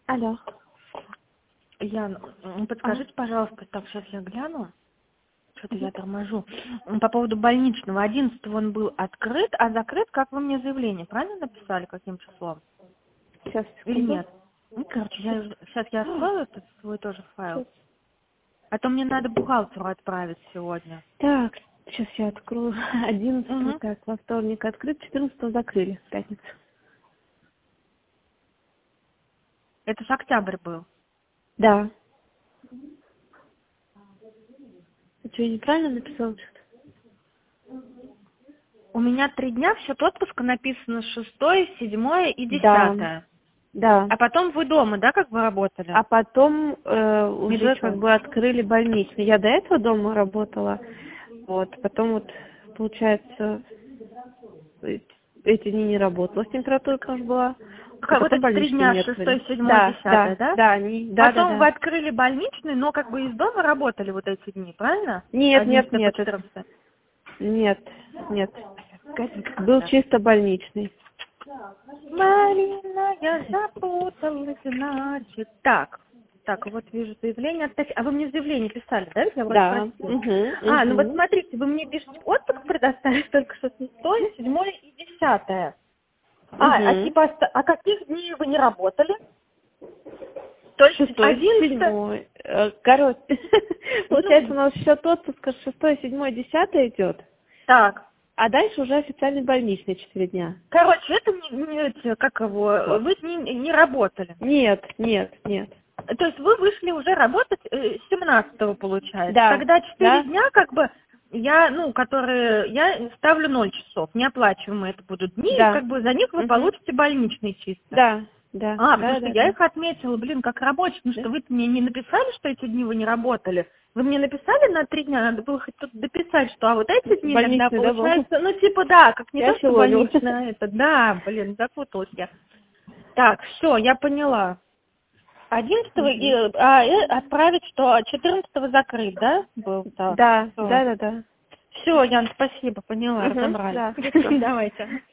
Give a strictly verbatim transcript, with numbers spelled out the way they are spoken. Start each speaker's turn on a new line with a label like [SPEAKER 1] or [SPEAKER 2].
[SPEAKER 1] Алло.
[SPEAKER 2] Ян, м, подскажите, пожалуйста, так, сейчас я гляну. Что-то я торможу. М, По поводу больничного. одиннадцатого он был открыт, а закрыт, как вы мне заявление, правильно написали, каким числом?
[SPEAKER 1] Сейчас,
[SPEAKER 2] Или
[SPEAKER 1] секунду.
[SPEAKER 2] нет? Ну, короче, я, сейчас я открою этот свой тоже файл.
[SPEAKER 1] Сейчас.
[SPEAKER 2] А то мне надо бухгалтеру отправить сегодня.
[SPEAKER 1] Так, сейчас я открою. Одиннадцатого,
[SPEAKER 2] Угу.
[SPEAKER 1] так, во вторник открыт, четырнадцатого закрыли, в пятницу.
[SPEAKER 2] Это же октябрь был.
[SPEAKER 1] Да. Ты что, я неправильно написала что-то?
[SPEAKER 2] У меня три дня в счет отпуска написано шестое, седьмое и
[SPEAKER 1] Да.
[SPEAKER 2] десятое.
[SPEAKER 1] Да.
[SPEAKER 2] А потом вы дома, да, как вы работали?
[SPEAKER 1] А потом э, уже как
[SPEAKER 2] Медучет.
[SPEAKER 1] бы открыли больничный. Я до этого дома работала. Вот, потом вот, получается, э- эти дни не работала. С температурой, конечно, была. И
[SPEAKER 2] Как вот
[SPEAKER 1] потом
[SPEAKER 2] эти три
[SPEAKER 1] больничный
[SPEAKER 2] дня,
[SPEAKER 1] не
[SPEAKER 2] шестое,
[SPEAKER 1] открыли.
[SPEAKER 2] седьмое,
[SPEAKER 1] Да,
[SPEAKER 2] десятое,
[SPEAKER 1] да,
[SPEAKER 2] да?
[SPEAKER 1] да, они, да, да,
[SPEAKER 2] Потом вы
[SPEAKER 1] да.
[SPEAKER 2] открыли больничный, но как бы из дома работали вот эти дни, правильно?
[SPEAKER 1] Нет, нет,
[SPEAKER 2] одиннадцатое по
[SPEAKER 1] нет.
[SPEAKER 2] четырнадцатое.
[SPEAKER 1] Нет, нет.
[SPEAKER 2] Гадюка
[SPEAKER 1] Был
[SPEAKER 2] какая.
[SPEAKER 1] чисто больничный.
[SPEAKER 2] Марина, я запуталась, значит. Так, так, вот вижу заявление. от Тати- А вы мне заявление писали, да? Я вроде
[SPEAKER 1] Да.
[SPEAKER 2] просила.
[SPEAKER 1] Угу,
[SPEAKER 2] А, ну вот
[SPEAKER 1] угу.
[SPEAKER 2] смотрите, вы мне пишете, отпуск предоставить только что шестое, седьмое и десятое. А, а
[SPEAKER 1] Угу.
[SPEAKER 2] типа, оста- а каких дней вы не работали? То есть
[SPEAKER 1] Шестой,
[SPEAKER 2] одиннадцатое.
[SPEAKER 1] седьмой. Э, Короче, получается, у нас счет отпуска шестой, седьмой, десятый идет,
[SPEAKER 2] Так,
[SPEAKER 1] а дальше уже официальный больничный четыре дня.
[SPEAKER 2] короче, это не, не эти, как его, вы не, не работали.
[SPEAKER 1] Нет, нет, нет.
[SPEAKER 2] То есть вы вышли уже работать э, семнадцатого, получается.
[SPEAKER 1] Да,
[SPEAKER 2] Тогда четыре
[SPEAKER 1] да,
[SPEAKER 2] дня, как бы, я, ну, которые, я ставлю ноль часов, неоплачиваемые это будут дни, и
[SPEAKER 1] да.
[SPEAKER 2] как бы за них вы
[SPEAKER 1] Угу.
[SPEAKER 2] получите больничный чисто.
[SPEAKER 1] Да, да,
[SPEAKER 2] А, потому
[SPEAKER 1] да,
[SPEAKER 2] что
[SPEAKER 1] да,
[SPEAKER 2] я
[SPEAKER 1] да.
[SPEAKER 2] их отметила, блин, как рабочих, потому
[SPEAKER 1] Да?
[SPEAKER 2] что вы мне не написали, что эти дни вы не работали. Вы мне написали на три дня, надо было хоть тут дописать, что, а вот эти дни тогда
[SPEAKER 1] Больничный, да, был?
[SPEAKER 2] получается, ну, типа, да, как не
[SPEAKER 1] Я
[SPEAKER 2] то, что
[SPEAKER 1] филоню.
[SPEAKER 2] больничное, а это, да, блин, запуталась я. Так, все, я поняла. Одиннадцатого и,
[SPEAKER 1] Мгм.
[SPEAKER 2] а, и отправить, что четырнадцатого закрыт, да, был? Так,
[SPEAKER 1] Да,
[SPEAKER 2] все.
[SPEAKER 1] да, да, да.
[SPEAKER 2] Все, Ян, спасибо, поняла,
[SPEAKER 1] Угу,
[SPEAKER 2] разобрались.
[SPEAKER 1] да, хорошо.
[SPEAKER 2] Давайте.